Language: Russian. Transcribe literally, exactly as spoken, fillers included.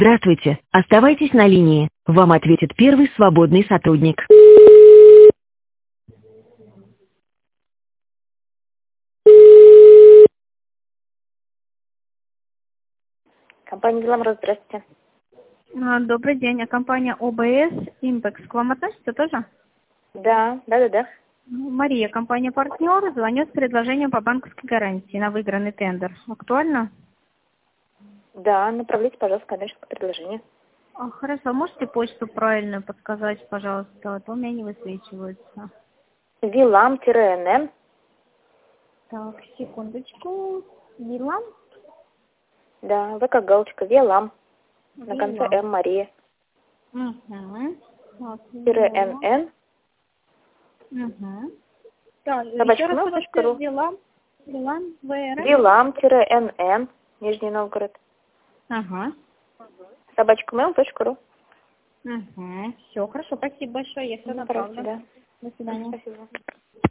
Здравствуйте, оставайтесь на линии. Вам ответит первый свободный сотрудник. Компания «Беломроз», здравствуйте. А, Добрый день. А компания О Б С Импекс к вам относится тоже? Да, да, да, да. Мария, компания «Партнер», звонит с предложением по банковской гарантии на выигранный тендер. Актуально? Да, направляйте, пожалуйста, коммерческое предложение. А, Хорошо. Можете почту правильную подсказать, пожалуйста? А то у меня не высвечивается. Вилам-эн. Так, секундочку. Вилам? Да, вы как галочка. Вилам. На конце Вилам. М Мария. Угу. Так, Тире Вилам. эн эн. Угу. Так, еще Собачка раз, mail точка пожалуйста, ру. Вилам. Вилам, В Р. Вилам-эн. Нижний Новгород. Ага. Собачка mail точка ру. Угу. Все, хорошо, спасибо большое, я все Направьте, направлю. да. До свидания. Спасибо.